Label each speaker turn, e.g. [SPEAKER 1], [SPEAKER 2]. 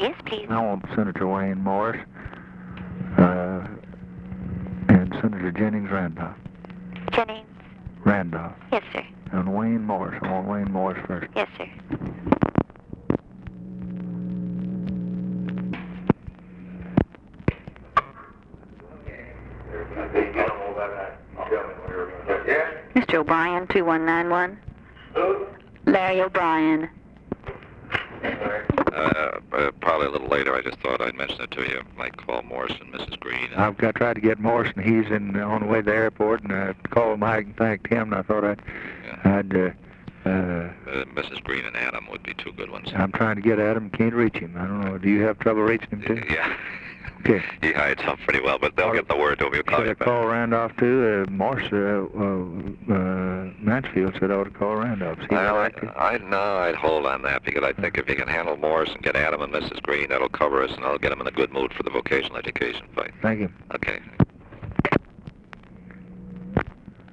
[SPEAKER 1] Yes, please.
[SPEAKER 2] I want Senator Wayne Morris and Senator Jennings Randolph.
[SPEAKER 1] Jennings.
[SPEAKER 2] Randolph.
[SPEAKER 1] Yes, sir.
[SPEAKER 2] And Wayne Morris. I want Wayne Morris first.
[SPEAKER 1] Yes, sir. Mr. O'Brien, 2191.
[SPEAKER 3] Who?
[SPEAKER 1] Larry O'Brien.
[SPEAKER 4] Probably a little later. I just thought I'd mention it to you. Might call Morrison, Mrs. Green.
[SPEAKER 2] I've tried to get Morrison. He's on the way to the airport, and I called Mike and thanked him, and I thought
[SPEAKER 4] Mrs. Green and Adam would be two good ones.
[SPEAKER 2] I'm trying to get Adam. Can't reach him. I don't know. Do you have trouble reaching him, too?
[SPEAKER 4] Yeah.
[SPEAKER 2] Okay.
[SPEAKER 4] He hides some pretty well, but they'll get the word to him. He'll call
[SPEAKER 2] Should
[SPEAKER 4] you
[SPEAKER 2] I
[SPEAKER 4] back.
[SPEAKER 2] call Randolph, too? Morse, Mansfield said I ought to call Randolph. See
[SPEAKER 4] Well,
[SPEAKER 2] what I can-
[SPEAKER 4] I'd hold on that because I think if you can handle Morris and get Adam and Mrs. Green, that'll cover us, and I'll get them in a good mood for the vocational education fight.
[SPEAKER 2] Thank you.
[SPEAKER 4] Okay.